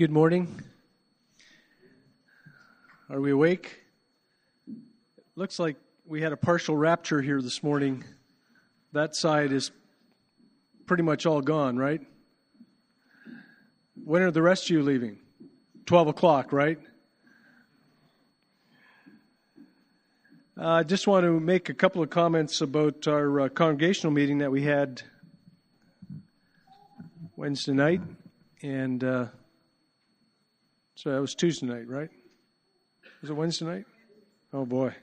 Good morning. Are we awake? Looks like we had a partial rapture here this morning. That side is pretty much all gone, right? When are the rest of you leaving? 12 o'clock, right? I just want to make a couple of comments about our congregational meeting that we had Wednesday night. And so that was Tuesday night, right? Was it Wednesday night? Oh, boy.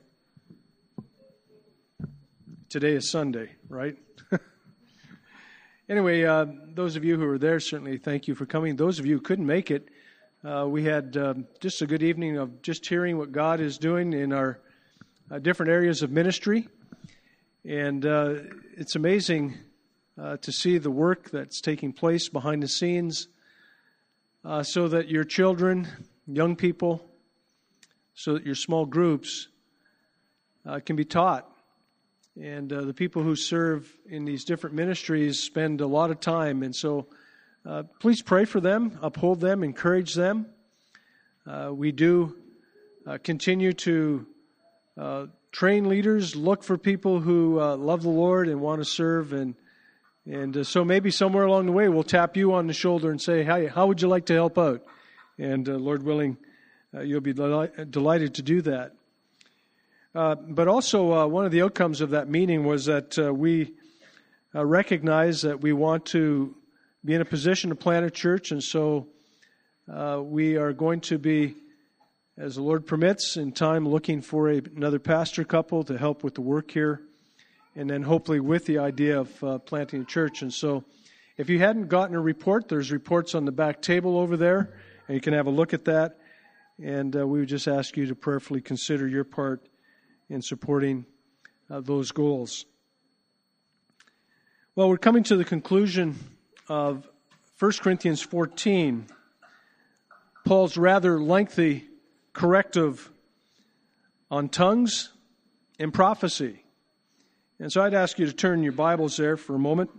Today is Sunday, right? Anyway, those of you who were there, certainly thank you for coming. Those of you who couldn't make it, we had just a good evening of just hearing what God is doing in our different areas of ministry. And it's amazing to see the work that's taking place behind the scenes so that your children, young people, so that your small groups can be taught. And the people who serve in these different ministries spend a lot of time. And so please pray for them, uphold them, encourage them. We do continue to train leaders, look for people who love the Lord and want to serve. And so maybe somewhere along the way we'll tap you on the shoulder and say, hey, how would you like to help out? And Lord willing, you'll be delighted to do that. But also one of the outcomes of that meeting was that we recognize that we want to be in a position to plant a church. And so we are going to be, as the Lord permits, in time looking for another pastor couple to help with the work here. And then hopefully with the idea of planting a church. And so if you hadn't gotten a report, there's reports on the back table over there, and you can have a look at that. And we would just ask you to prayerfully consider your part in supporting those goals. Well, we're coming to the conclusion of 1 Corinthians 14, Paul's rather lengthy corrective on tongues and prophecy. And so I'd ask you to turn your Bibles there for a moment.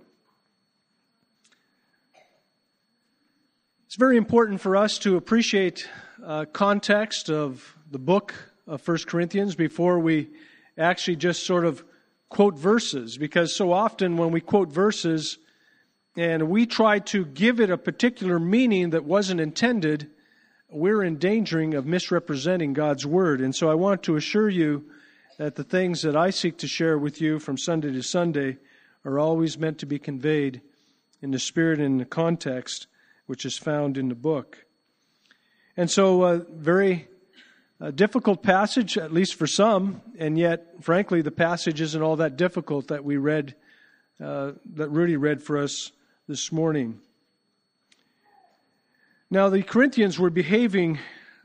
It's very important for us to appreciate context of the book of 1 Corinthians before we actually just sort of quote verses, because so often when we quote verses and we try to give it a particular meaning that wasn't intended, we're endangering of misrepresenting God's Word. And so I want to assure you that the things that I seek to share with you from Sunday to Sunday are always meant to be conveyed in the spirit and in the context which is found in the book. And so very difficult passage, at least for some, and yet, frankly, the passage isn't all that difficult that we read, that Rudy read for us this morning. Now, the Corinthians were behaving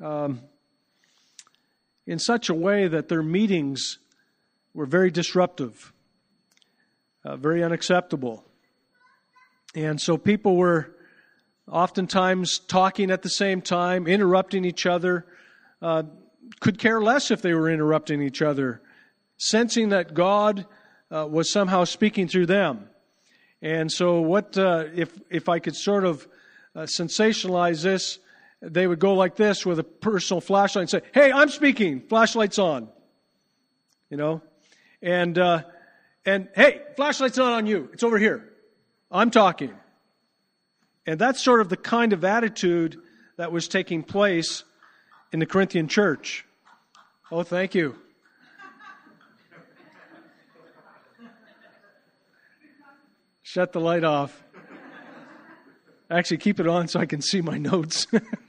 in such a way that their meetings were very disruptive, very unacceptable. And so people were oftentimes talking at the same time, interrupting each other, could care less if they were interrupting each other, sensing that God was somehow speaking through them. And so what if I could sort of sensationalize this, they would go like this with a personal flashlight and say, hey, I'm speaking, flashlight's on. You know? And hey, flashlight's not on you, it's over here. I'm talking. And that's sort of the kind of attitude that was taking place in the Corinthian church. Oh, thank you. Shut the light off. Actually, keep it on so I can see my notes.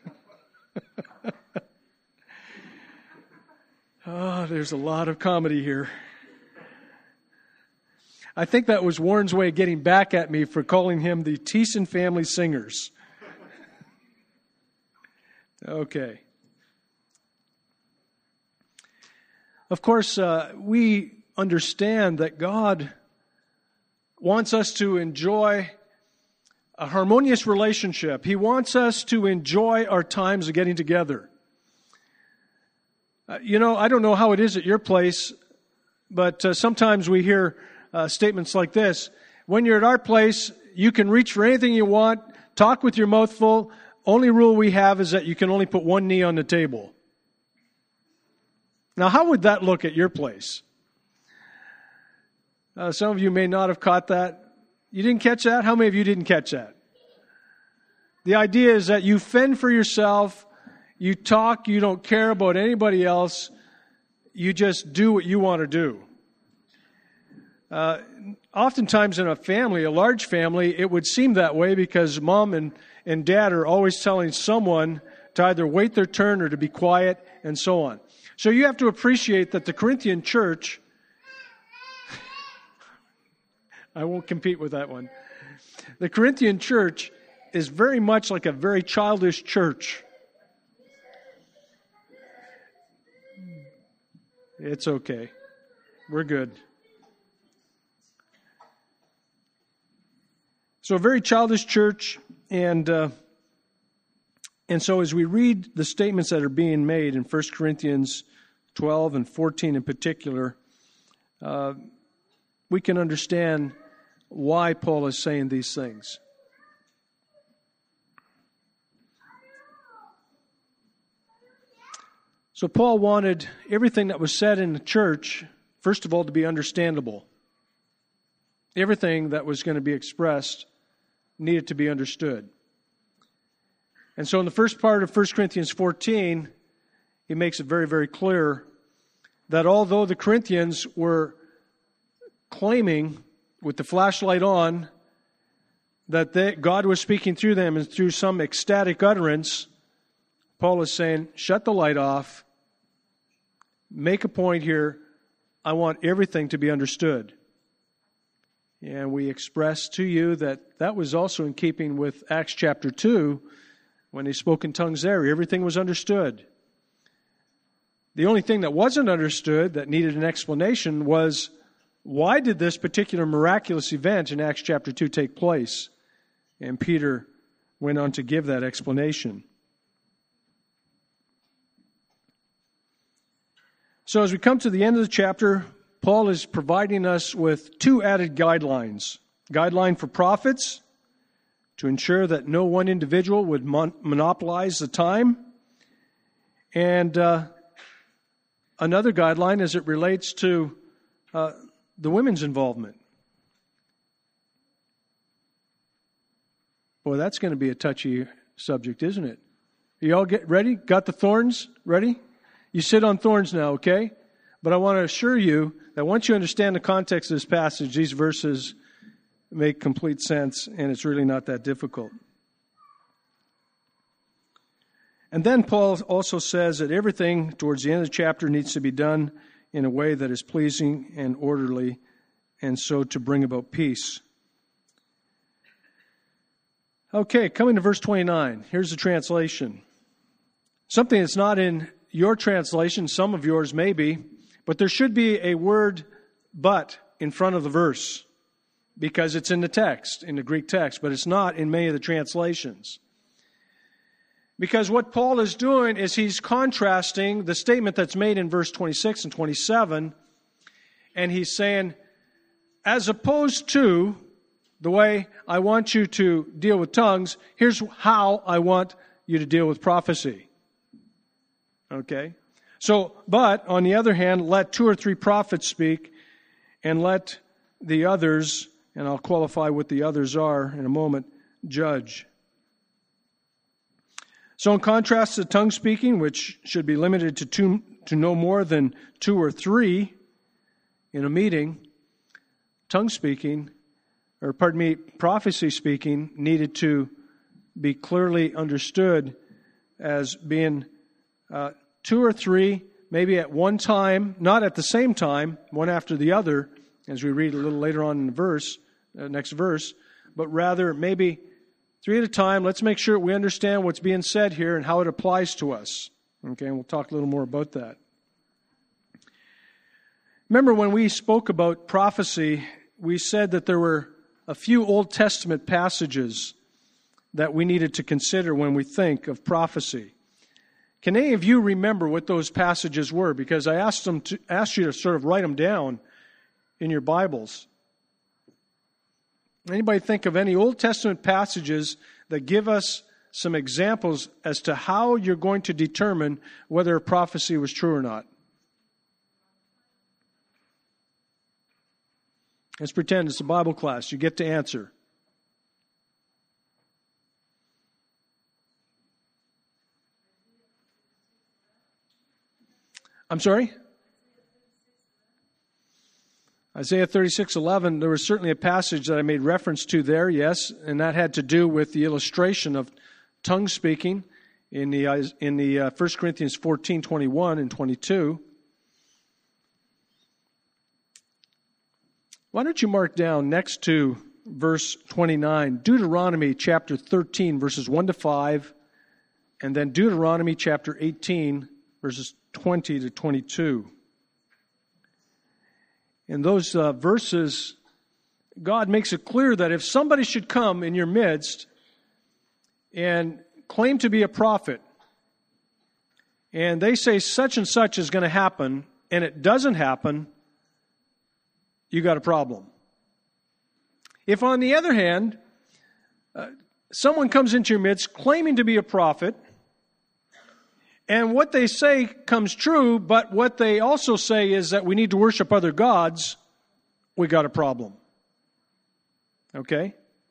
Oh, there's a lot of comedy here. I think that was Warren's way of getting back at me for calling him the Thiessen Family Singers. Okay. Of course, we understand that God wants us to enjoy a harmonious relationship. He wants us to enjoy our times of getting together. I don't know how it is at your place, but sometimes we hear statements like this. When you're at our place, you can reach for anything you want, talk with your mouth full. only rule we have is that you can only put one knee on the table. Now, how would that look at your place? Some of you may not have caught that. You didn't catch that? How many of you didn't catch that? The idea is that you fend for yourself, you talk, you don't care about anybody else, you just do what you want to do. Oftentimes in a family, a large family, it would seem that way because mom and dad are always telling someone to either wait their turn or to be quiet and so on. So you have to appreciate that the Corinthian church, I won't compete with that one. The Corinthian church is very much like a very childish church. It's okay. We're good. So a very childish church, and so as we read the statements that are being made in 1 Corinthians 12 and 14 in particular, we can understand why Paul is saying these things. So Paul wanted everything that was said in the church, first of all, to be understandable. Everything that was going to be expressed needed to be understood. And so in the first part of 1 Corinthians 14, he makes it very, very clear that although the Corinthians were claiming with the flashlight on that God was speaking through them and through some ecstatic utterance, Paul is saying, shut the light off, make a point here, I want everything to be understood. And we express to you that was also in keeping with Acts chapter 2, when they spoke in tongues there. Everything was understood. The only thing that wasn't understood, that needed an explanation, was why did this particular miraculous event in Acts chapter 2 take place? And Peter went on to give that explanation. So as we come to the end of the chapter, Paul is providing us with two added guidelines. Guideline for prophets, to ensure that no one individual would monopolize the time. And another guideline as it relates to the women's involvement. Boy, that's going to be a touchy subject, isn't it? You all get ready? Got the thorns ready? You sit on thorns now, okay? But I want to assure you that once you understand the context of this passage, these verses make complete sense, and it's really not that difficult. And then Paul also says that everything towards the end of the chapter needs to be done in a way that is pleasing and orderly, and so to bring about peace. Okay, coming to verse 29. Here's the translation. Something that's not in your translation, some of yours may be, but there should be a word "but" in front of the verse because it's in the text, in the Greek text, but it's not in many of the translations. Because what Paul is doing is he's contrasting the statement that's made in verse 26 and 27, and he's saying, as opposed to the way I want you to deal with tongues, here's how I want you to deal with prophecy. Okay? So, but, on the other hand, let 2 or 3 prophets speak, and let the others, and I'll qualify what the others are in a moment, judge. So in contrast to tongue speaking, which should be limited to no more than 2 or 3 in a meeting, prophecy speaking needed to be clearly understood as being 2 or 3, maybe at one time, not at the same time, one after the other, as we read a little later on in the next verse, but rather maybe 3 at a time. Let's make sure we understand what's being said here and how it applies to us. Okay, and we'll talk a little more about that. Remember when we spoke about prophecy, we said that there were a few Old Testament passages that we needed to consider when we think of prophecy. Can any of you remember what those passages were? Because I asked you to sort of write them down in your Bibles. Anybody think of any Old Testament passages that give us some examples as to how you're going to determine whether a prophecy was true or not. Let's pretend it's a Bible class. You get to answer. I'm sorry? Isaiah 36:11, there was certainly a passage that I made reference to there, yes, and that had to do with the illustration of tongue speaking in the 1 Corinthians 14:21 and 22. Why don't you mark down next to verse 29, Deuteronomy chapter 13, verses 1 to 5, and then Deuteronomy chapter 18, verses 20 to 22. In those verses, God makes it clear that if somebody should come in your midst and claim to be a prophet, and they say such and such is going to happen, and it doesn't happen, you got a problem. If, on the other hand, someone comes into your midst claiming to be a prophet, and what they say comes true, but what they also say is that we need to worship other gods, we got a problem. Okay?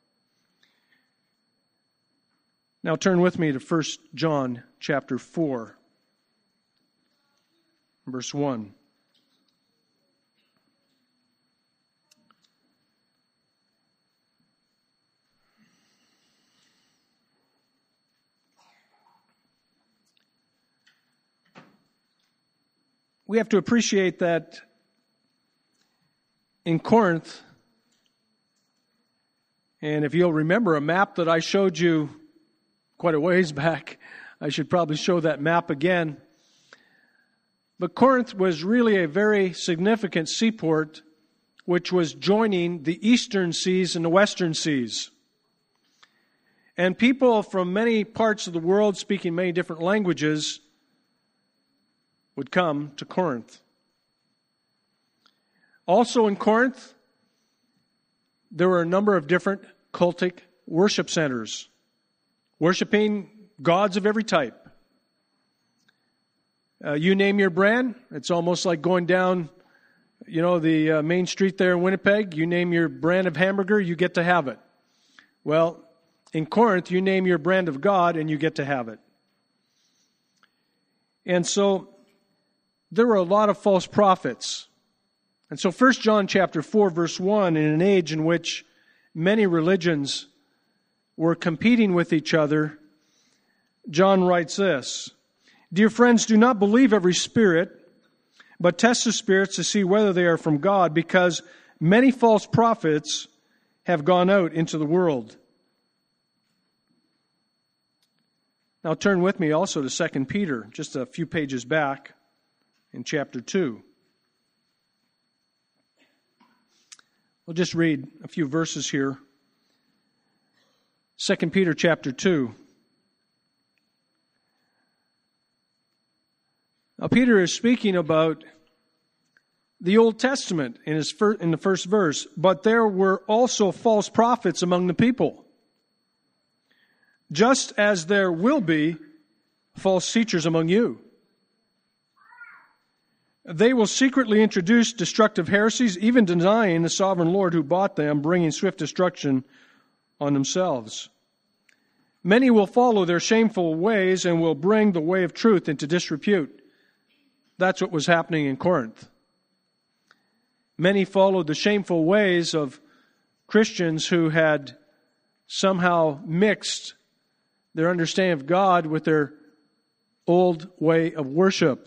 Now turn with me to 1 John chapter 4, verse 1. We have to appreciate that in Corinth, and if you'll remember a map that I showed you quite a ways back, I should probably show that map again. But Corinth was really a very significant seaport which was joining the eastern seas and the western seas. And people from many parts of the world speaking many different languages would come to Corinth. Also in Corinth, there were a number of different cultic worship centers, worshiping gods of every type. You name your brand, it's almost like going down, the main street there in Winnipeg. You name your brand of hamburger, you get to have it. Well, in Corinth, you name your brand of God and you get to have it. And so there were a lot of false prophets. And so 1 John chapter 4, verse 1, in an age in which many religions were competing with each other, John writes this: Dear friends, do not believe every spirit, but test the spirits to see whether they are from God, because many false prophets have gone out into the world. Now turn with me also to 2 Peter, just a few pages back. In chapter 2. We'll just read a few verses here. 2 Peter chapter 2. Now Peter is speaking about the Old Testament in the first verse. But there were also false prophets among the people, just as there will be false teachers among you. They will secretly introduce destructive heresies, even denying the sovereign Lord who bought them, bringing swift destruction on themselves. Many will follow their shameful ways and will bring the way of truth into disrepute. That's what was happening in Corinth. Many followed the shameful ways of Christians who had somehow mixed their understanding of God with their old way of worship,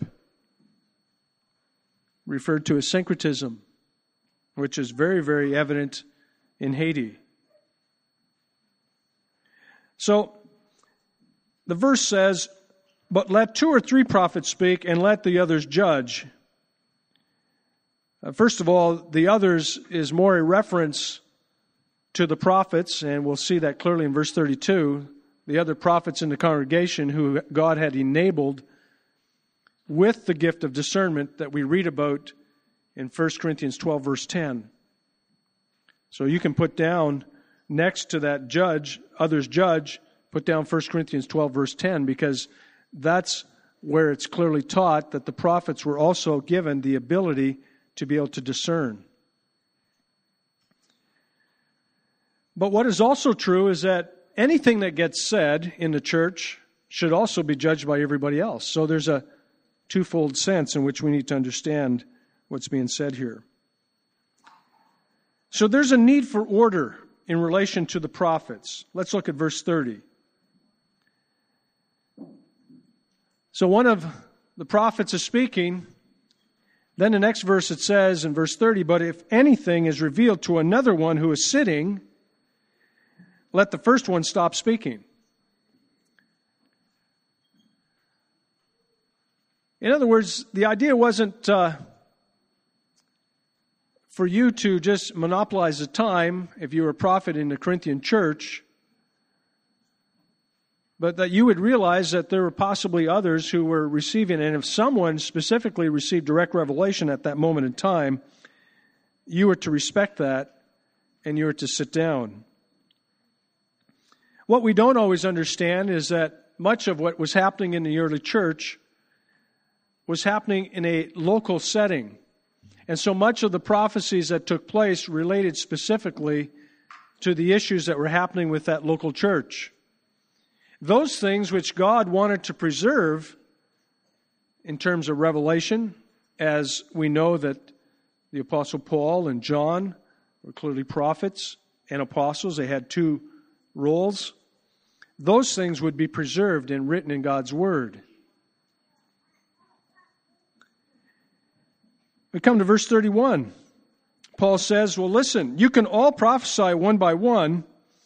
referred to as syncretism, which is very, very evident in Haiti. So, the verse says, but let 2 or 3 prophets speak, and let the others judge. First of all, the others is more a reference to the prophets, and we'll see that clearly in verse 32. The other prophets in the congregation who God had enabled with the gift of discernment that we read about in 1 Corinthians 12, verse 10. So you can put down next to that judge, others judge, put down 1 Corinthians 12, verse 10, because that's where it's clearly taught that the prophets were also given the ability to be able to discern. But what is also true is that anything that gets said in the church should also be judged by everybody else. So there's a twofold sense in which we need to understand what's being said here. So there's a need for order in relation to the prophets. Let's look at verse 30. So one of the prophets is speaking. Then the next verse it says in verse 30, "But if anything is revealed to another one who is sitting, let the first one stop speaking." In other words, the idea wasn't for you to just monopolize the time if you were a prophet in the Corinthian church, but that you would realize that there were possibly others who were receiving, and if someone specifically received direct revelation at that moment in time, you were to respect that and you were to sit down. What we don't always understand is that much of what was happening in the early church was happening in a local setting. And so much of the prophecies that took place related specifically to the issues that were happening with that local church. Those things which God wanted to preserve in terms of revelation, as we know that the Apostle Paul and John were clearly prophets and apostles. They had two roles. Those things would be preserved and written in God's Word. We come to verse 31. Paul says, well, listen, you can all prophesy one by one.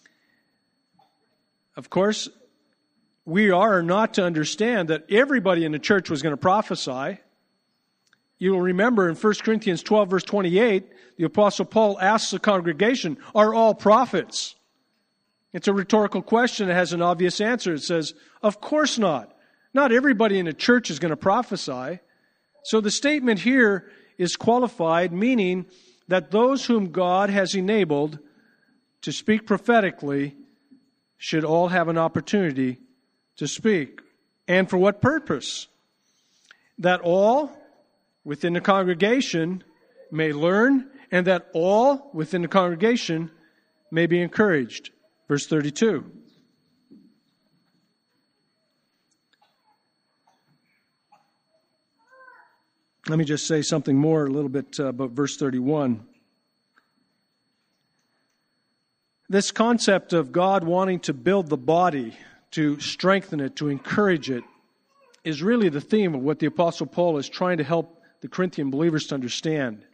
Of course, we are not to understand that everybody in the church was going to prophesy. You will remember in 1 Corinthians 12, verse 28, the Apostle Paul asks the congregation, are all prophets? It's a rhetorical question that has an obvious answer. It says, of course not. Not everybody in the church is going to prophesy. So the statement here is qualified, meaning that those whom God has enabled to speak prophetically should all have an opportunity to speak. And for what purpose? That all within the congregation may learn, and that all within the congregation may be encouraged. Verse 32. Let me just say something more a little bit about verse 31. This concept of God wanting to build the body, to strengthen it, to encourage it, is really the theme of what the Apostle Paul is trying to help the Corinthian believers to understand.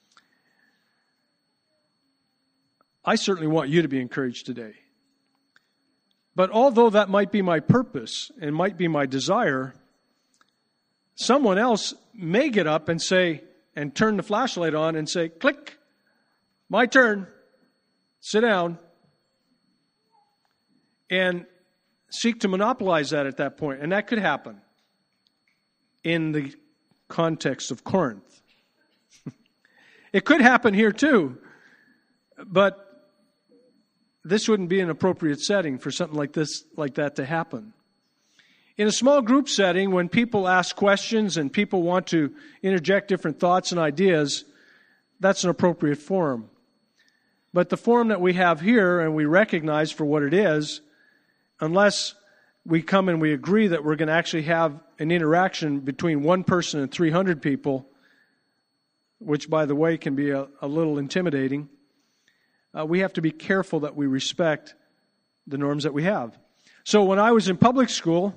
I certainly want you to be encouraged today. But although that might be my purpose and might be my desire, someone else may get up and say, and turn the flashlight on and say, click, my turn, sit down, and seek to monopolize that at that point. And that could happen in the context of Corinth. It could happen here too, but this wouldn't be an appropriate setting for something like this, like that to happen. In a small group setting, when people ask questions and people want to interject different thoughts and ideas, that's an appropriate forum. But the forum that we have here, and we recognize for what it is, unless we come and we agree that we're going to actually have an interaction between one person and 300 people, which, by the way, can be a little intimidating, we have to be careful that we respect the norms that we have. So when I was in public school,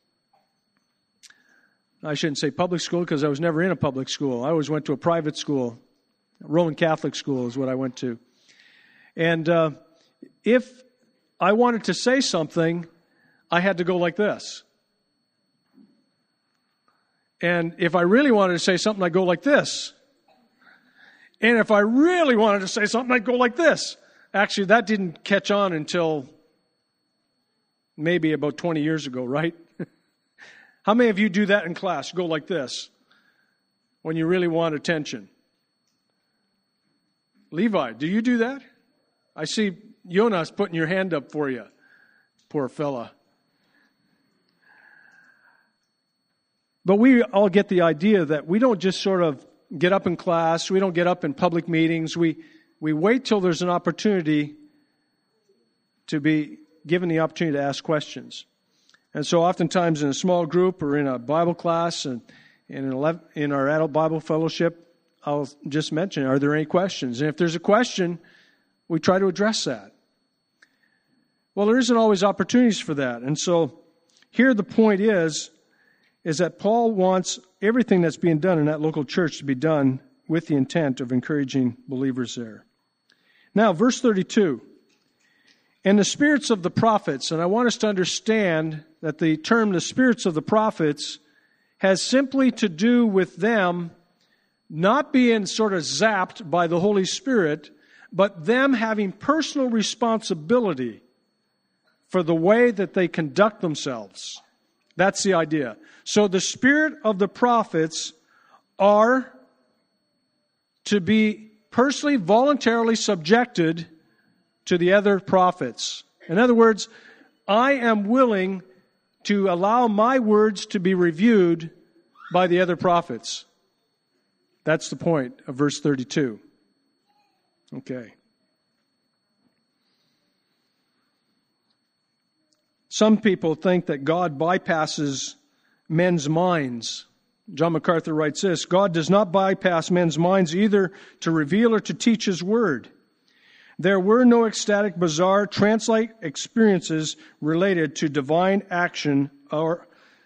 I shouldn't say public school because I was never in a public school. I always went to a private school. Roman Catholic school is what I went to. And if I wanted to say something, I had to go like this. And if I really wanted to say something, I'd go like this. And if I really wanted to say something, I'd go like this. Actually, that didn't catch on until maybe about 20 years ago, right? How many of you do that in class? Go like this when you really want attention. Levi, do you do that? I see Jonas putting your hand up for you. poor fella. But we all get the idea that we don't just sort of get up in class, we don't get up in public meetings, we wait till there's an opportunity to be given the opportunity to ask questions. And so oftentimes in a small group or in a Bible class and in our adult Bible fellowship, I'll just mention, are there any questions? And if there's a question, we try to address that. Well, there isn't always opportunities for that. And so here the point is that Paul wants everything that's being done in that local church to be done with the intent of encouraging believers there. Now, verse 32. And the spirits of the prophets, and I want us to understand that the term the spirits of the prophets has simply to do with them not being sort of zapped by the Holy Spirit, but them having personal responsibility for the way that they conduct themselves. That's the idea. So the spirit of the prophets are to be personally, voluntarily subjected to the other prophets. In other words, I am willing to allow my words to be reviewed by the other prophets. That's the point of verse 32. Okay. Some people think that God bypasses men's minds. John MacArthur writes this: God does not bypass men's minds either to reveal or to teach His Word. There were no ecstatic, bizarre, trance-like experiences related to divine action or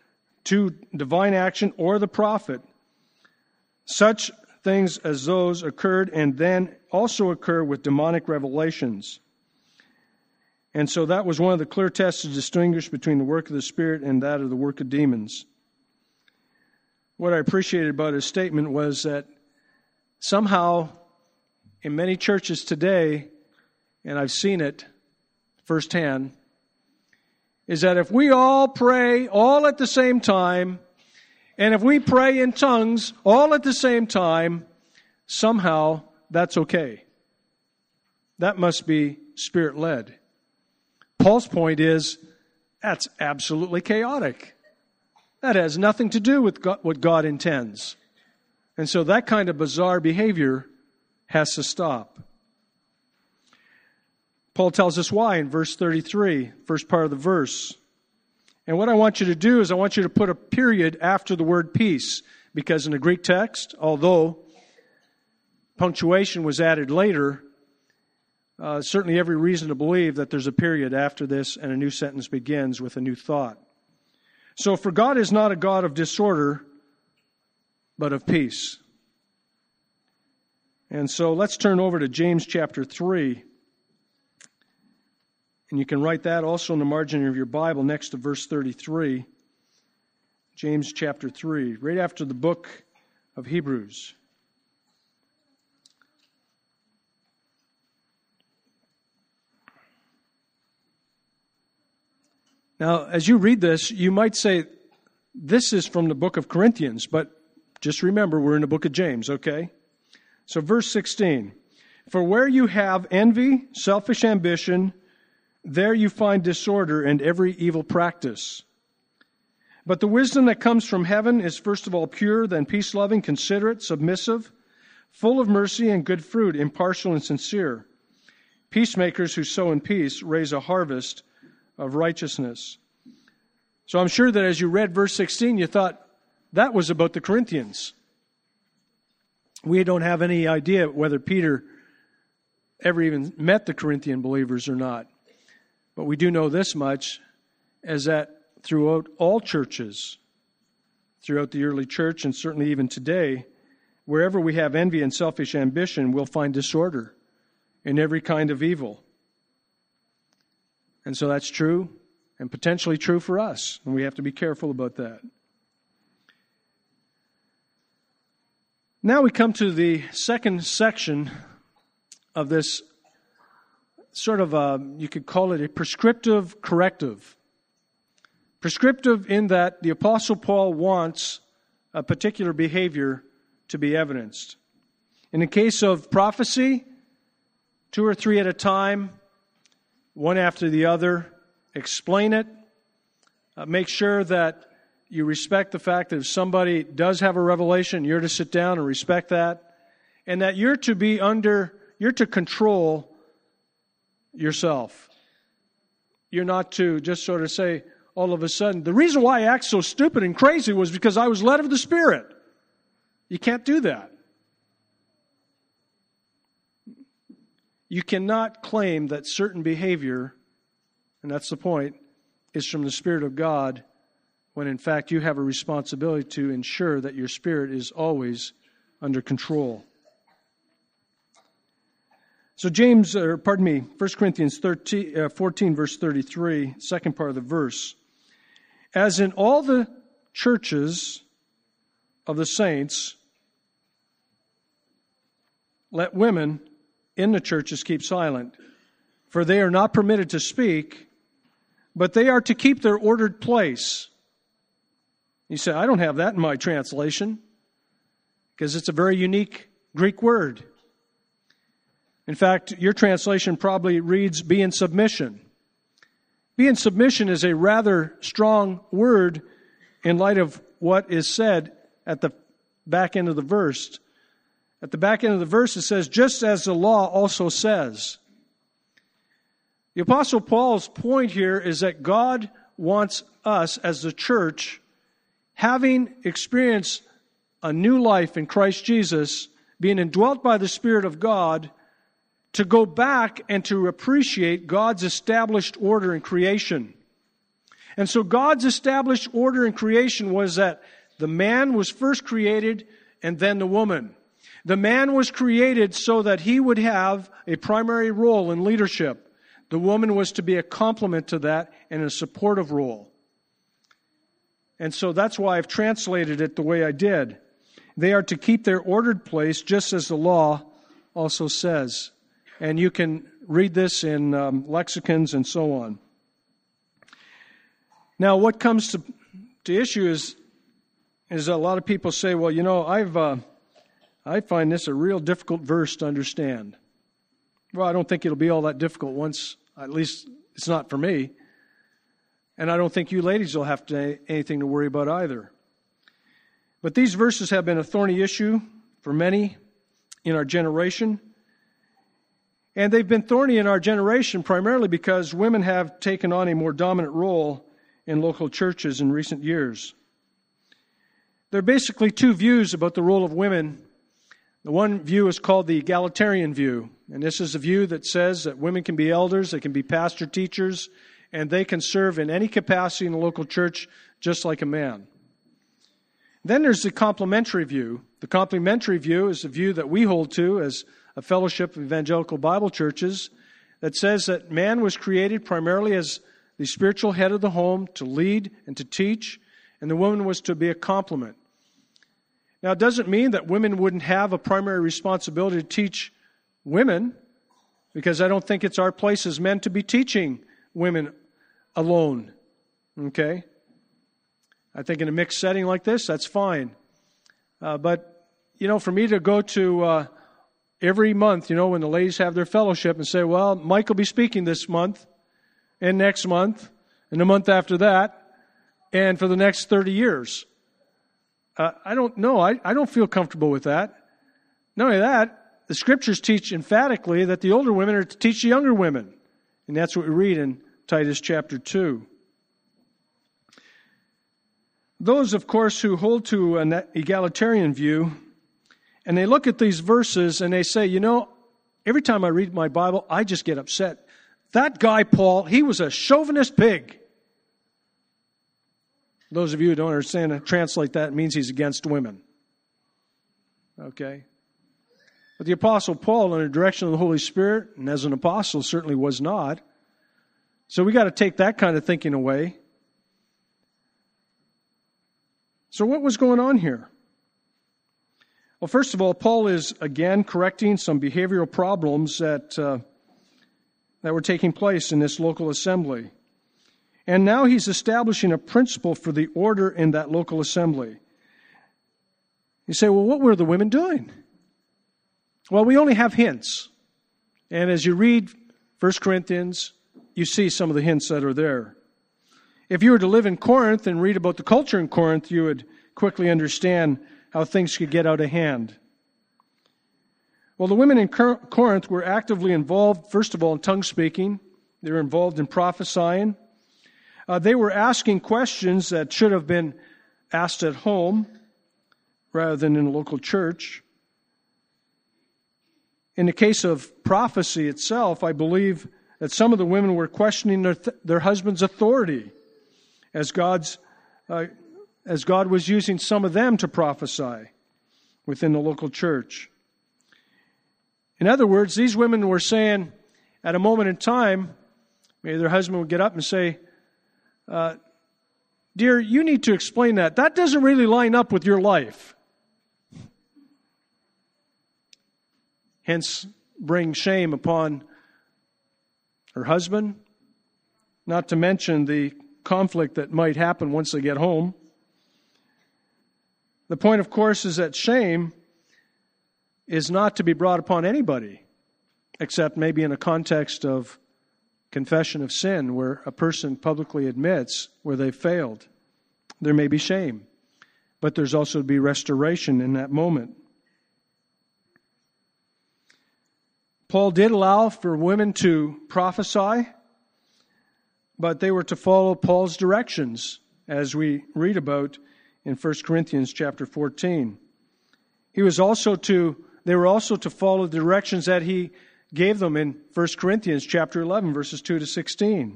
the prophet. Such things as those occurred and then also occur with demonic revelations. And so that was one of the clear tests to distinguish between the work of the Spirit and that of the work of demons. What I appreciated about his statement was that somehow in many churches today, and I've seen it firsthand, is that if we all pray all at the same time, and if we pray in tongues all at the same time, somehow that's okay. That must be Spirit-led. Paul's point is, that's absolutely chaotic. That has nothing to do with what God intends. And so that kind of bizarre behavior has to stop. Paul tells us why in verse 33, first part of the verse. And what I want you to do is I want you to put a period after the word peace, because in the Greek text, although punctuation was added later, certainly every reason to believe that there's a period after this and a new sentence begins with a new thought. So, for God is not a God of disorder, but of peace. And so let's turn over to James chapter 3. And you can write that also in the margin of your Bible next to verse 33. James chapter 3, right after the book of Hebrews. Now, as you read this, you might say, this is from the book of Corinthians, but just remember, we're in the book of James, okay? So verse 16, for where you have envy, selfish ambition, there you find disorder and every evil practice. But the wisdom that comes from heaven is first of all pure, then peace-loving, considerate, submissive, full of mercy and good fruit, impartial and sincere. Peacemakers who sow in peace raise a harvest of righteousness. So I'm sure that as you read verse 16, you thought that was about the Corinthians. We don't have any idea whether Peter ever even met the Corinthian believers or not. But we do know this much, as that throughout all churches, throughout the early church, and certainly even today, wherever we have envy and selfish ambition, we'll find disorder and every kind of evil. And so that's true and potentially true for us, and we have to be careful about that. Now we come to the second section of this sort of, you could call it a prescriptive corrective. Prescriptive in that the Apostle Paul wants a particular behavior to be evidenced. In the case of prophecy, 2 or 3 at a time, one after the other, explain it. Make sure that you respect the fact that if somebody does have a revelation, you're to sit down and respect that. And that you're to control yourself. You're not to just sort of say all of a sudden, the reason why I act so stupid and crazy was because I was led of the Spirit. You can't do that. You cannot claim that certain behavior, and that's the point, is from the Spirit of God, when in fact you have a responsibility to ensure that your spirit is always under control. So 1 Corinthians 14, verse 33, second part of the verse. As in all the churches of the saints, let women in the churches keep silent, for they are not permitted to speak, but they are to keep their ordered place. You say, I don't have that in my translation, because it's a very unique Greek word. In fact, your translation probably reads, be in submission. Be in submission is a rather strong word in light of what is said at the back end of the verse. At the back end of the verse it says, just as the law also says. The Apostle Paul's point here is that God wants us as the church, having experienced a new life in Christ Jesus, being indwelt by the Spirit of God, to go back and to appreciate God's established order in creation. And so God's established order in creation was that the man was first created and then the woman. The man was created so that he would have a primary role in leadership. The woman was to be a complement to that and a supportive role. And so that's why I've translated it the way I did. They are to keep their ordered place just as the law also says. And you can read this in lexicons and so on. Now, what comes to issue is a lot of people say, well, you know, I find this a real difficult verse to understand. Well, I don't think it'll be all that difficult once, at least it's not for me. And I don't think you ladies will have anything to worry about either. But these verses have been a thorny issue for many in our generation. And they've been thorny in our generation primarily because women have taken on a more dominant role in local churches in recent years. There are basically two views about the role of women. The one view is called the egalitarian view. And this is a view that says that women can be elders, they can be pastor teachers, and they can serve in any capacity in the local church just like a man. Then there's the complementary view. The complementary view is the view that we hold to as a fellowship of evangelical Bible churches that says that man was created primarily as the spiritual head of the home to lead and to teach, and the woman was to be a complement. Now, it doesn't mean that women wouldn't have a primary responsibility to teach women, because I don't think it's our place as men to be teaching women alone. Okay? I think in a mixed setting like this, that's fine. But, you know, for me to go to every month, you know, when the ladies have their fellowship and say, well, Mike will be speaking this month and next month and the month after that and for the next 30 years. I don't know. I don't feel comfortable with that. Not only that, the Scriptures teach emphatically that the older women are to teach the younger women. And that's what we read in Titus chapter 2. Those, of course, who hold to an egalitarian view, and they look at these verses and they say, you know, every time I read my Bible, I just get upset. That guy, Paul, he was a chauvinist pig. Those of you who don't understand, translate that, it means he's against women. Okay? But the Apostle Paul, under the direction of the Holy Spirit, and as an apostle, certainly was not. So we got to take that kind of thinking away. So what was going on here? Well, first of all, Paul is again correcting some behavioral problems that were taking place in this local assembly. And now he's establishing a principle for the order in that local assembly. You say, well, what were the women doing? Well, we only have hints. And as you read 1 Corinthians, you see some of the hints that are there. If you were to live in Corinth and read about the culture in Corinth, you would quickly understand how things could get out of hand. Well, the women in Corinth were actively involved, first of all, in tongue speaking. They were involved in prophesying. They were asking questions that should have been asked at home rather than in a local church. In the case of prophecy itself, I believe that some of the women were questioning their husband's authority as God was using some of them to prophesy within the local church. In other words, these women were saying at a moment in time, maybe their husband would get up and say, dear, you need to explain that. That doesn't really line up with your life. Hence, bring shame upon her husband, not to mention the conflict that might happen once they get home. The point, of course, is that shame is not to be brought upon anybody, except maybe in a context of confession of sin, where a person publicly admits where they failed. There may be shame, but there's also to be restoration in that moment. Paul did allow for women to prophesy, but they were to follow Paul's directions, as we read about in 1 Corinthians chapter 14. They were also to follow the directions that he gave them in 1 Corinthians chapter 11, verses 2 to 16.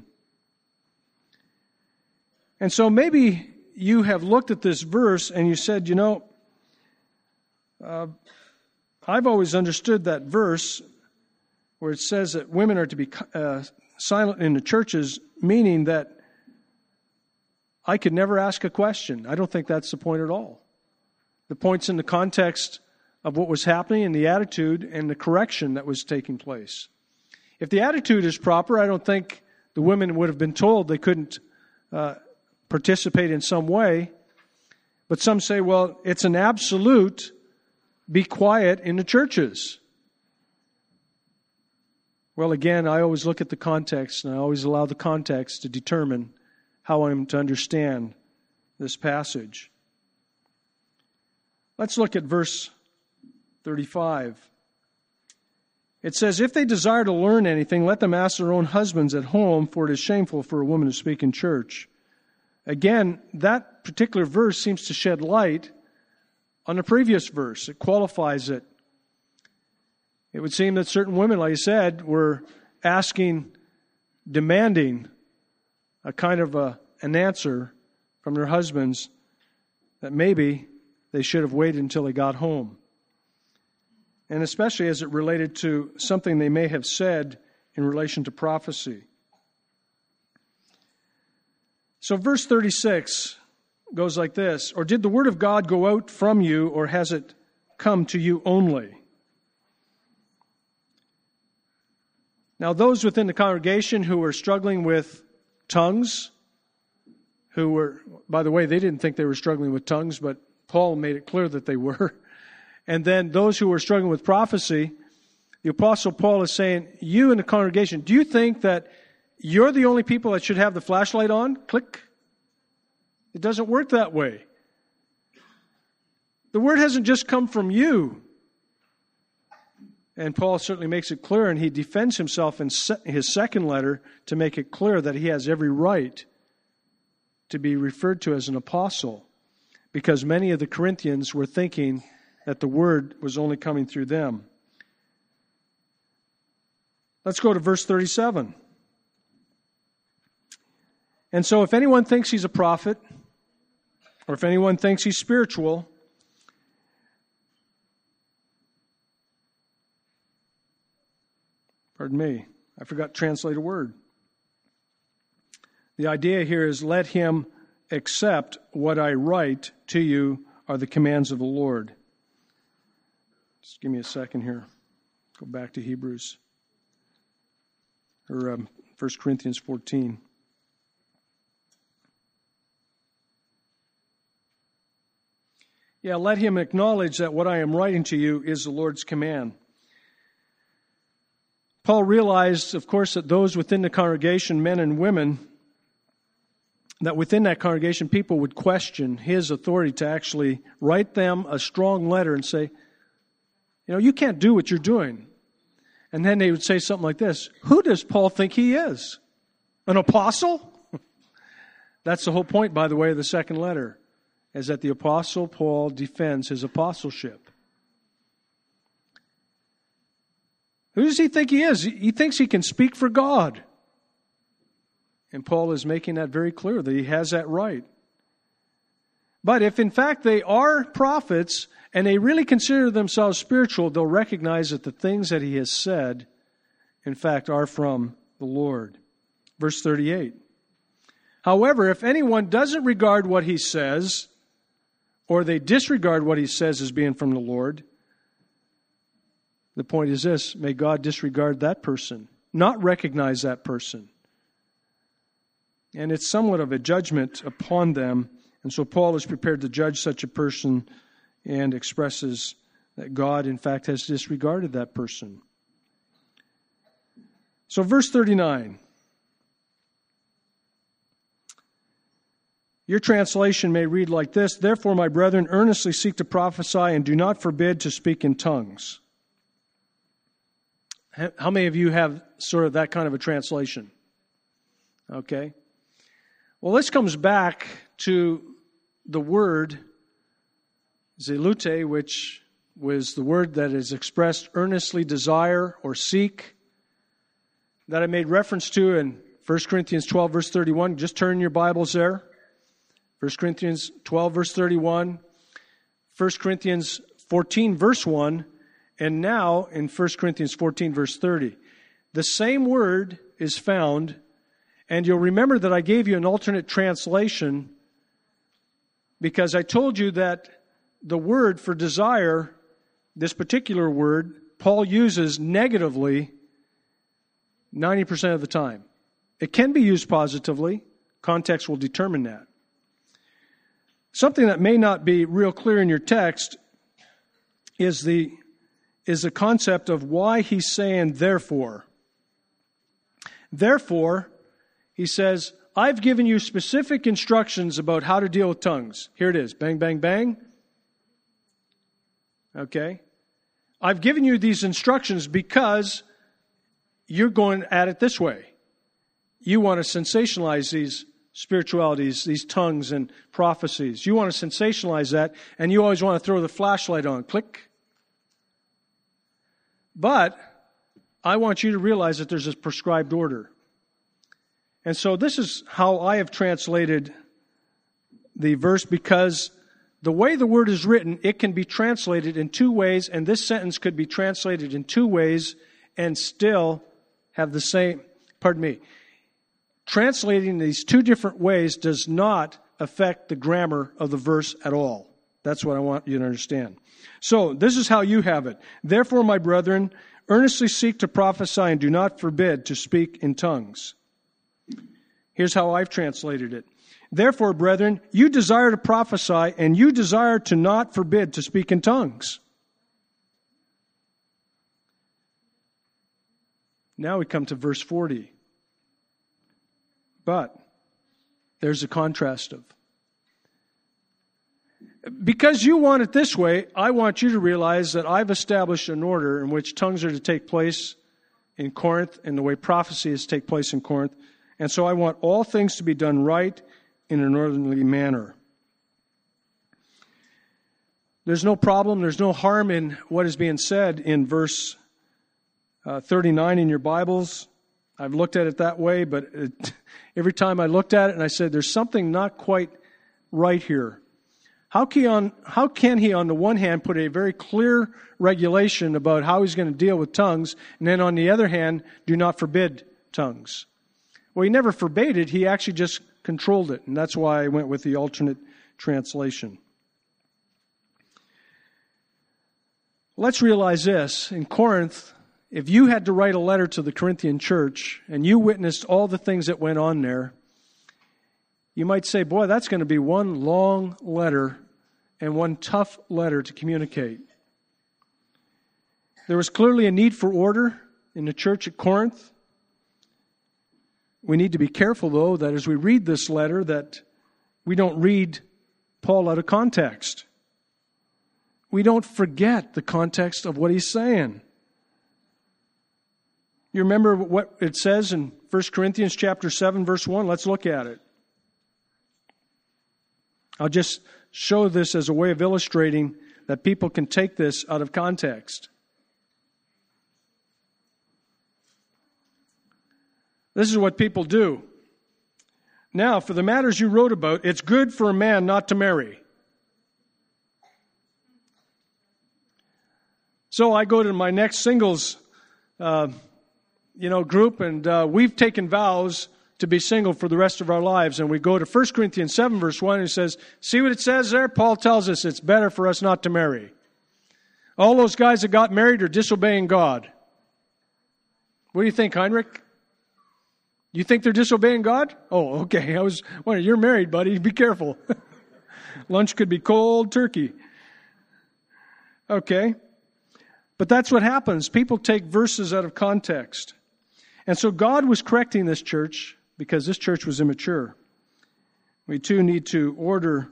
And so maybe you have looked at this verse and you said, I've always understood that verse where it says that women are to be silent in the churches, meaning that I could never ask a question. I don't think that's the point at all. The point's in the context of what was happening and the attitude and the correction that was taking place. If the attitude is proper, I don't think the women would have been told they couldn't participate in some way. But some say, well, it's an absolute, be quiet in the churches. Well, again, I always look at the context, and I always allow the context to determine how I'm to understand this passage. Let's look at verse 35. It says, if they desire to learn anything, let them ask their own husbands at home, for it is shameful for a woman to speak in church. Again, that particular verse seems to shed light on the previous verse. It qualifies it. It would seem that certain women, like I said, were demanding a kind of an answer from their husbands that maybe they should have waited until they got home. And especially as it related to something they may have said in relation to prophecy. So verse 36 goes like this, or did the word of God go out from you, or has it come to you only? Now those within the congregation who were struggling with tongues, by the way, they didn't think they were struggling with tongues, but Paul made it clear that they were. And then those who were struggling with prophecy, the Apostle Paul is saying, you in the congregation, do you think that you're the only people that should have the flashlight on? Click. It doesn't work that way. The word hasn't just come from you. And Paul certainly makes it clear, and he defends himself in his second letter to make it clear that he has every right to be referred to as an apostle, because many of the Corinthians were thinking that the word was only coming through them. Let's go to verse 37. And so if anyone thinks he's a prophet, or if anyone thinks he's spiritual, pardon me, I forgot to translate a word. The idea here is let him accept what I write to you are the commands of the Lord. Just give me a second here. Go back to Hebrews, or 1 Corinthians 14. Yeah, let him acknowledge that what I am writing to you is the Lord's command. Paul realized, of course, that those within the congregation, men and women, that within that congregation people would question his authority to actually write them a strong letter and say, you can't do what you're doing. And then they would say something like this: who does Paul think he is? An apostle? That's the whole point, by the way, of the second letter, is that the Apostle Paul defends his apostleship. Who does he think he is? He thinks he can speak for God. And Paul is making that very clear, that he has that right. But if in fact they are prophets and they really consider themselves spiritual, they'll recognize that the things that he has said, in fact, are from the Lord. Verse 38. However, if anyone doesn't regard what he says, or they disregard what he says as being from the Lord, the point is this: may God disregard that person, not recognize that person. And it's somewhat of a judgment upon them. And so Paul is prepared to judge such a person and expresses that God, in fact, has disregarded that person. So verse 39. Your translation may read like this: therefore, my brethren, earnestly seek to prophesy and do not forbid to speak in tongues. How many of you have sort of that kind of a translation? Okay. Well, this comes back to the word zelute, which was the word that is expressed earnestly desire or seek, that I made reference to in 1 Corinthians 12, verse 31. Just turn your Bibles there. 1 Corinthians 12, verse 31. 1 Corinthians 14, verse 1. And now in 1 Corinthians 14, verse 30. The same word is found, and you'll remember that I gave you an alternate translation because I told you that the word for desire, this particular word, Paul uses negatively 90% of the time. It can be used positively. Context will determine that. Something that may not be real clear in your text is the concept of why he's saying therefore. Therefore, he says, I've given you specific instructions about how to deal with tongues. Here it is. Bang, bang, bang. Okay. I've given you these instructions because you're going at it this way. You want to sensationalize these spiritualities, these tongues and prophecies. You want to sensationalize that, and you always want to throw the flashlight on. Click. But I want you to realize that there's a prescribed order. And so this is how I have translated the verse, because the way the word is written, it can be translated in two ways, and this sentence could be translated in two ways and still have the same, translating these two different ways does not affect the grammar of the verse at all. That's what I want you to understand. So this is how you have it. Therefore, my brethren, earnestly seek to prophesy and do not forbid to speak in tongues. Here's how I've translated it. Therefore, brethren, you desire to prophesy and you desire to not forbid to speak in tongues. Now we come to verse 40. But there's a contrast of. Because you want it this way, I want you to realize that I've established an order in which tongues are to take place in Corinth and the way prophecy is to take place in Corinth. And so I want all things to be done right in an orderly manner. There's no problem, there's no harm in what is being said in verse 39 in your Bibles. I've looked at it that way, but every time I looked at it and I said, there's something not quite right here. How can he, on the one hand, put a very clear regulation about how he's going to deal with tongues, and then on the other hand, do not forbid tongues? Well, he never forbade it. He actually just controlled it, and that's why I went with the alternate translation. Let's realize this. In Corinth, if you had to write a letter to the Corinthian church and you witnessed all the things that went on there, you might say, boy, that's going to be one long letter and one tough letter to communicate. There was clearly a need for order in the church at Corinth. We need to be careful, though, that as we read this letter, that we don't read Paul out of context. We don't forget the context of what he's saying. You remember what it says in 1 Corinthians chapter 7, verse 1? Let's look at it. I'll just show this as a way of illustrating that people can take this out of context. This is what people do. Now, for the matters you wrote about, it's good for a man not to marry. So I go to my next singles group, and we've taken vows to be single for the rest of our lives. And we go to 1 Corinthians 7, verse 1, and it says, see what it says there? Paul tells us it's better for us not to marry. All those guys that got married are disobeying God. What do you think, Heinrich? You think they're disobeying God? Oh, okay. I was wondering, you're married, buddy. Be careful. Lunch could be cold turkey. Okay. But that's what happens. People take verses out of context. And so God was correcting this church because this church was immature. We too need to order.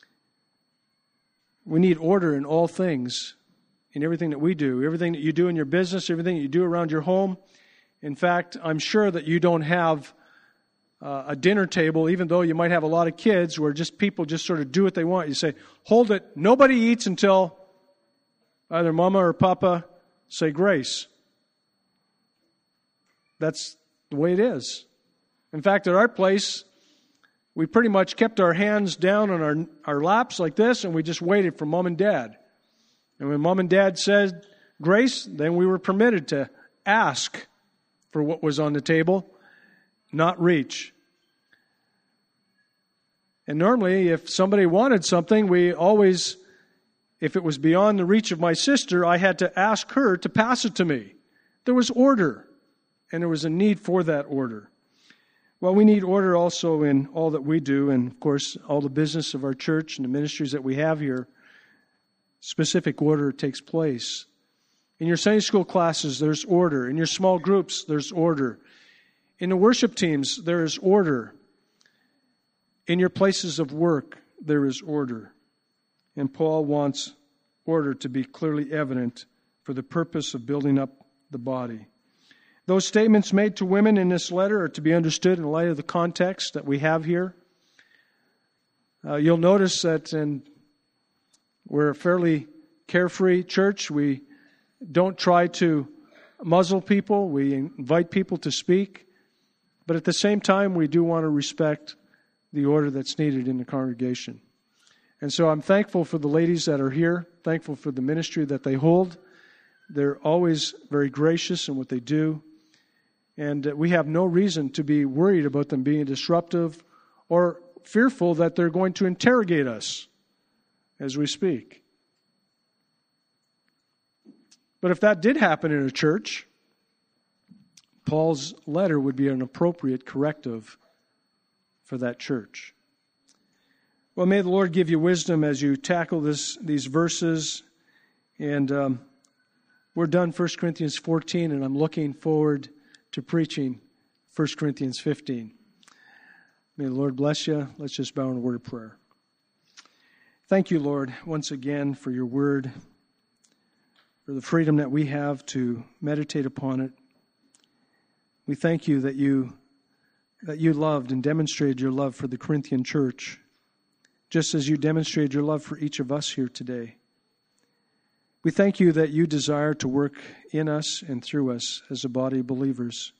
We need order in all things, in everything that we do, everything that you do in your business, everything that you do around your home. In fact, I'm sure that you don't have a dinner table, even though you might have a lot of kids, where just people just sort of do what they want. You say, hold it. Nobody eats until either mama or papa say grace. That's the way it is. In fact, at our place, we pretty much kept our hands down on our laps like this, and we just waited for mom and dad. And when mom and dad said grace, then we were permitted to ask for what was on the table, not reach. And normally, if somebody wanted something, we always, if it was beyond the reach of my sister, I had to ask her to pass it to me. There was order, and there was a need for that order. Well, we need order also in all that we do, and of course, all the business of our church and the ministries that we have here. Specific order takes place. In your Sunday school classes, there's order. In your small groups, there's order. In the worship teams, there is order. In your places of work, there is order. And Paul wants order to be clearly evident for the purpose of building up the body. Those statements made to women in this letter are to be understood in light of the context that we have here. You'll notice that we're a fairly carefree church. We don't try to muzzle people. We invite people to speak. But at the same time, we do want to respect the order that's needed in the congregation. And so I'm thankful for the ladies that are here, thankful for the ministry that they hold. They're always very gracious in what they do. And we have no reason to be worried about them being disruptive or fearful that they're going to interrogate us as we speak. But if that did happen in a church, Paul's letter would be an appropriate corrective for that church. Well, may the Lord give you wisdom as you tackle these verses. And we're done 1 Corinthians 14, and I'm looking forward to preaching 1 Corinthians 15. May the Lord bless you. Let's just bow in a word of prayer. Thank you, Lord, once again for your word, for the freedom that we have to meditate upon it. We thank you that you loved and demonstrated your love for the Corinthian church, just as you demonstrated your love for each of us here today. We thank you that you desire to work in us and through us as a body of believers.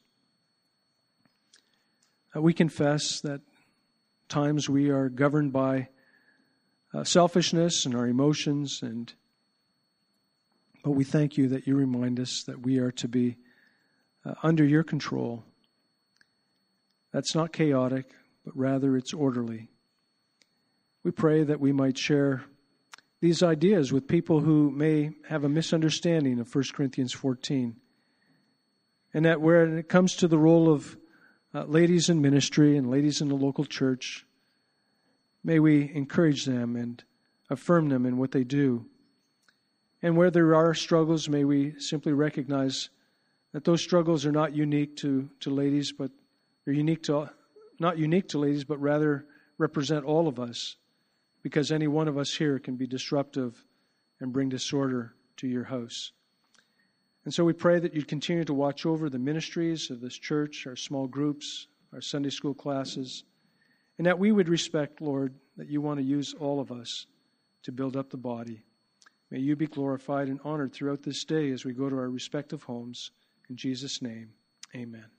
We confess that times we are governed by selfishness and our emotions, but we thank you that you remind us that we are to be under your control. That's not chaotic, but rather it's orderly. We pray that we might share these ideas with people who may have a misunderstanding of 1 Corinthians 14. And that when it comes to the role of ladies in ministry and ladies in the local church, may we encourage them and affirm them in what they do. And where there are struggles, may we simply recognize that those struggles are not unique to ladies, but they're not unique to ladies, but rather represent all of us, because any one of us here can be disruptive and bring disorder to your house. And so we pray that you'd continue to watch over the ministries of this church, our small groups, our Sunday school classes, and that we would respect, Lord, that you want to use all of us to build up the body. May you be glorified and honored throughout this day as we go to our respective homes. In Jesus' name, amen.